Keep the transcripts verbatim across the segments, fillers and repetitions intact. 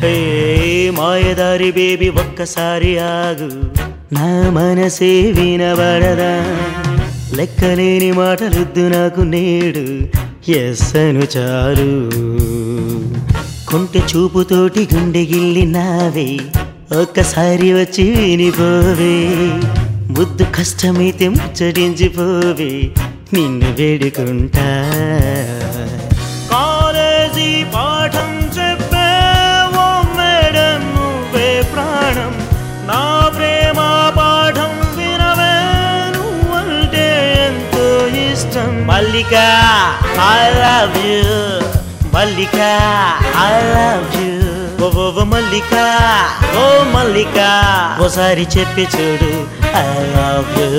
హే మాయదారి బేబీ ఒక్కసారి ఆగు, నా మనసే వినబడదా, లెక్కలేని మాటలొద్దు నాకు నేడు, ఎస్ అను చాలు. కొంటె చూపుతోటి గుండె గిల్లి నావే, ఒక్కసారి వచ్చి వినిపోవే, ముద్దు కష్టమైతే ముచ్చటించిపోవే, నిన్ను వేడుకుంటా. కాలేజీ పాఠం చెప్పే ఓ మేడం నువ్వే ప్రాణం, నా ప్రేమ పాఠం వినవే నువ్వంటే ఎంతో ఇష్టం. Mallika I love you, Mallika I love you, ఓ మల్లిక ఓ మల్లిక, ఓసారి చెప్పి చూడు ఐ లవ్ యూ.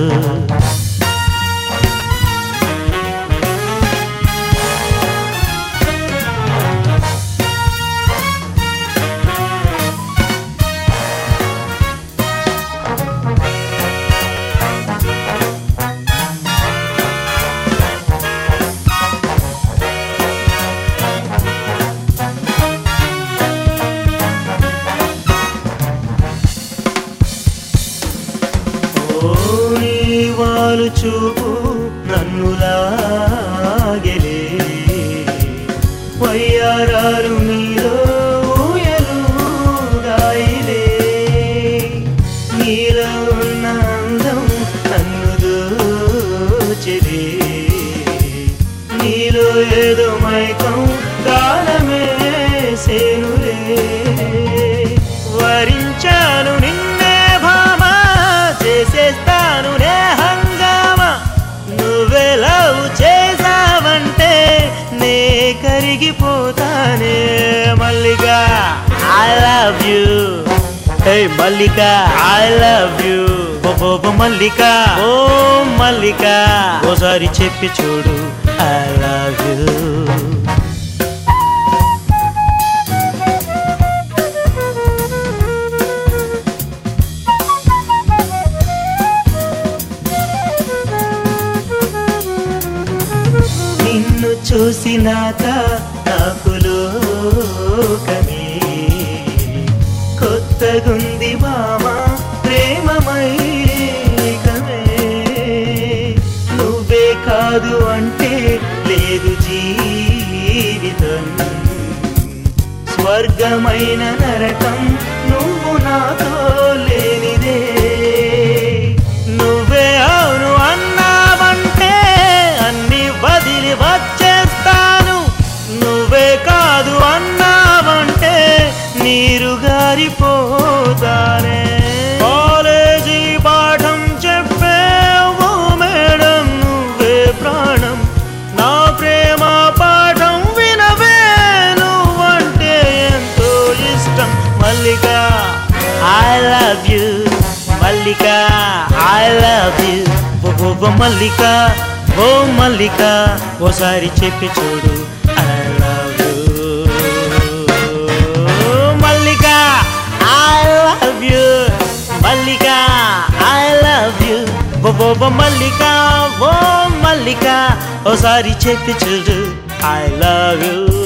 వాలు చూపు నన్ను లాగెలే, వయ్యారాలు నీలో ఊయలుగాయిలే, నీలో ఉన్న అందం నన్ను దోచెలే, నీలో ఏదో మైకం కాలమే సేనులే, వరించాను నిన్నే భామా, చేసేస్తాను నే హంగామా, నువ్వే లవ్ చేసావంటే నే కరిగిపోతానే. మల్లిక ఐ లవ్ యూ, హే మల్లిక ఐ లవ్ యూ, ఓ మల్లిక ఓ మల్లిక, ఓసారి చెప్పి చూడు ఐ లవ్ యూ. నిన్ను చూసినాక నాకు లోకమే కొత్తగుంది మామ, ప్రేమమైకమే, నువ్వే కాదు అంటే లేదు జీవితం, స్వర్గమైన నరకం నువ్వు నాతో లేనిదే, నువ్వే అవును అన్నావంటే అన్ని వదిలి వచ్చేస్తాను, నువ్వే కాదు అన్నావంటే నీరు గారిపోతానే. కాలేజీ పాఠం చెప్పే ఓ మేడం నువ్వే ప్రాణం, నా ప్రేమ పాఠం వినవే నువ్వంటే ఎంతో ఇష్టం. Mallika I love you, Mallika I love you, ఓ మల్లిక ఓ మల్లిక, ఓసారి చెప్పి చూడు I love you. Mallika I love you, Mallika I love you, ఓ మల్లిక ఓ మల్లిక, ఓసారి చెప్పి చూడు ఐ లవ్ యూ.